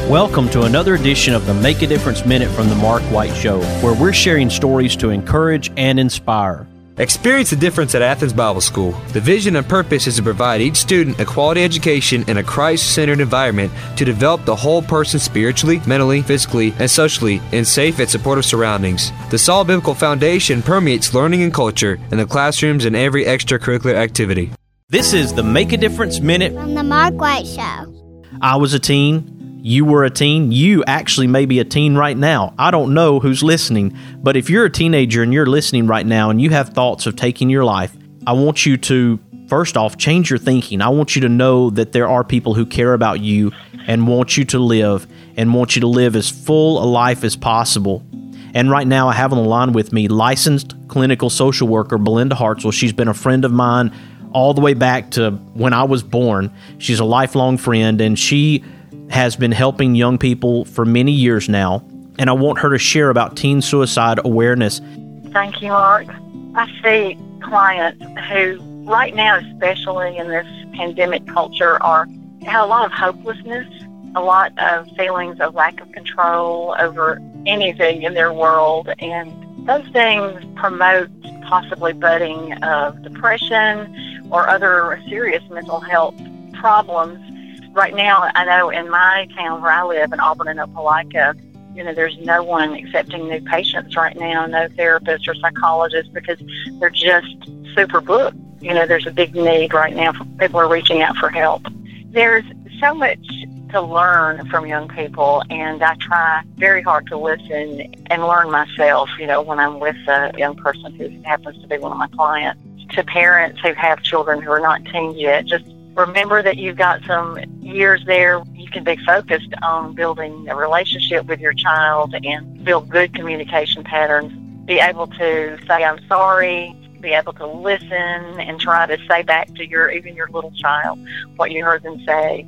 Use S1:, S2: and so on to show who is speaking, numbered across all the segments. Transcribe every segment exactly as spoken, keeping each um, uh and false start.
S1: Welcome to another edition of the Make a Difference Minute from the Mark White Show, where we're sharing stories to encourage and inspire.
S2: Experience the difference at Athens Bible School. The vision and purpose is to provide each student a quality education in a Christ-centered environment to develop the whole person spiritually, mentally, physically, and socially in safe and supportive surroundings. The solid biblical foundation permeates learning and culture in the classrooms and every extracurricular activity.
S1: This is the Make a Difference Minute
S3: from the Mark White Show.
S1: I was a teen. You were a teen. You actually may be a teen right now. I don't know who's listening, but if you're a teenager and you're listening right now and you have thoughts of taking your life, I want you to, first off, change your thinking. I want you to know that there are people who care about you and want you to live and want you to live as full a life as possible. And right now I have on the line with me licensed clinical social worker Belinda Hartzell. She's been a friend of mine all the way back to when I was born. She's a lifelong friend, and she has been helping young people for many years now, and I want her to share about teen suicide awareness.
S4: Thank you, Mark. I see clients who, right now, especially in this pandemic culture, are have a lot of hopelessness, a lot of feelings of lack of control over anything in their world, and those things promote possibly budding of depression or other serious mental health problems. Right now, I know in my town where I live, in Auburn and Opelika, you know, there's no one accepting new patients right now, no therapists or psychologists, because they're just super booked. You know, there's a big need right now. For people are reaching out for help. There's so much to learn from young people, and I try very hard to listen and learn myself, you know, when I'm with a young person who happens to be one of my clients. To parents who have children who are not teens yet, just remember that you've got some years there. You can be focused on building a relationship with your child and build good communication patterns. Be able to say, I'm sorry, be able to listen and try to say back to your, even your little child, what you heard them say,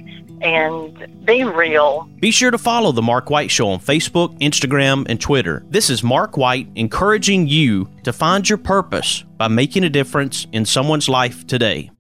S4: and be real.
S1: Be sure to follow The Mark White Show on Facebook, Instagram, and Twitter. This is Mark White encouraging you to find your purpose by making a difference in someone's life today.